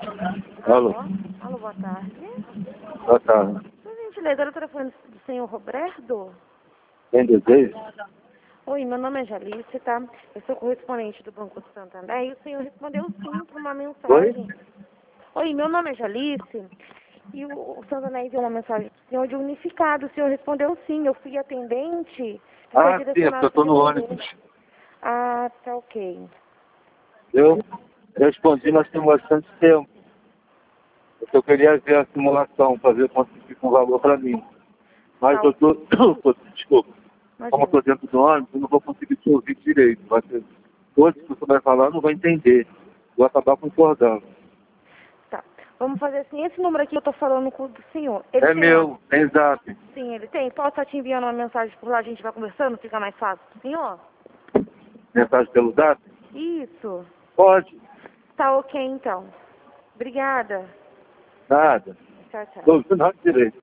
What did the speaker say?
Alô? Alô, boa tarde. Boa tarde. Por gentileza, era o telefone do senhor Roberto? Quem deseja? Oi, meu nome é Jalice, tá? Eu sou correspondente do Banco do Santander e o senhor respondeu sim para uma Oi? mensagem. Oi, meu nome é Jalice e o Santander enviou uma mensagem do senhor de unificado. O senhor respondeu sim, eu fui atendente e foi Ah, sim, é porque direcionado eu tô para no você. ônibus. Ah, tá ok. Eu respondi, mas tem bastante tempo. Eu queria ver a simulação para ver quanto fica o valor para mim. Mas Tá, eu tô, desculpa, como eu imagina. tô dentro do ônibus, eu não vou conseguir te ouvir direito. Vai ser, hoje que você vai falar, eu não vou entender. Vou acabar concordando. Tá. Vamos fazer assim, esse número aqui eu tô falando com o do senhor. Ele É tem uma... meu, tem zap. Sim, ele tem. Posso estar te enviando uma mensagem por lá, a gente vai conversando, fica mais fácil pro senhor? Mensagem pelo zap? Isso. Pode. Tá ok, então. Obrigada. Nada. Tchau, tchau. Estou ouvindo nada direito.